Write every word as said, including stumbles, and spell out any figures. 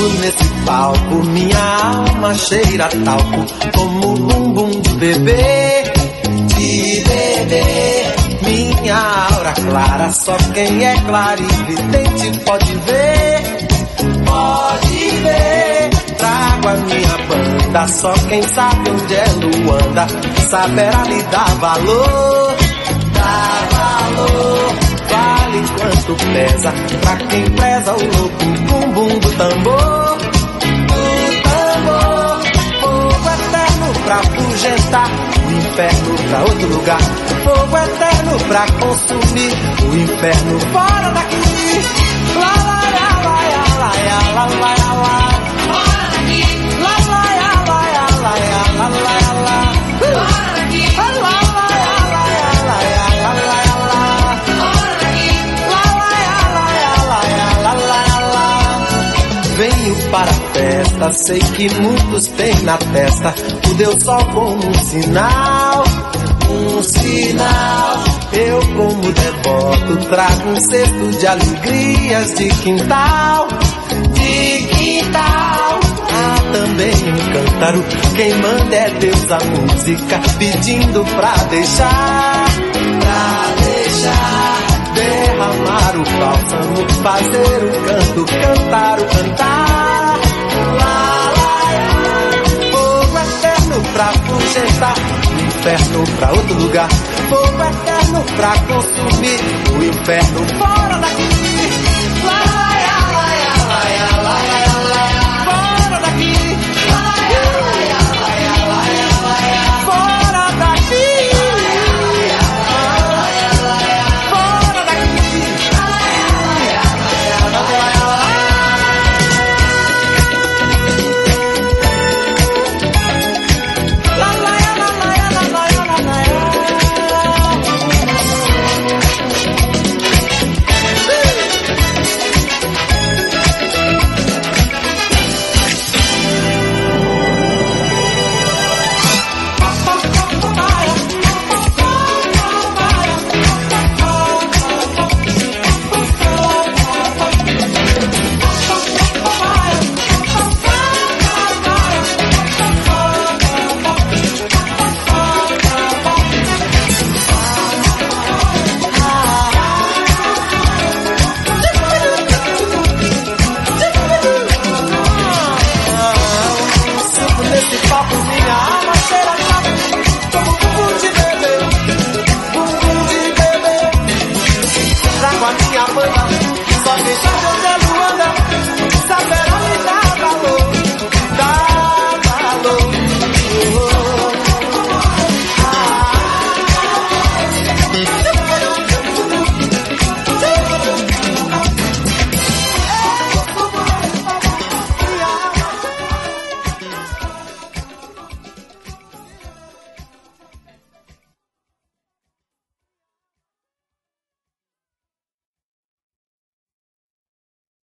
subo nesse palco, minha alma cheira talco, como bumbum de bebê, de bebê. Minha aura clara, só quem é clarividente pode ver, pode ver. Trago a minha banda, só quem sabe onde é Luanda saberá lhe dar valor, dar valor. Vale quanto pesa pra quem preza o louco bumbum do tambor, do tambor. Fogo eterno pra afugentar, o inferno pra outro lugar. Fogo eterno pra consumir, o inferno fora daqui. Lá, lá, lá, lá, lá, lá, lá, lá, lá. Fora daqui. Lá, lá, lá, lá, lá, lá, lá, lá, lá. Fora daqui. Lá, lá, lá, lá, lá, lá, lá, lá. Fora daqui. Lá, lá, lá, lá, lá, lá, lá. Venho para a festa, sei que muitos têm na testa o Deus Sol como um sinal, um sinal. Eu como devoto trago um cesto de alegrias de quintal, de quintal. Há também um cântaro, quem manda é Deus a música, pedindo pra deixar, pra deixar. Derramar o bálsamo, fazer o canto, cantar o cantar. Lá, lá, lá. Fogo eterno pra afugentar, o inferno pra outro lugar. Fogo eterno pra consumir, o inferno fora daqui.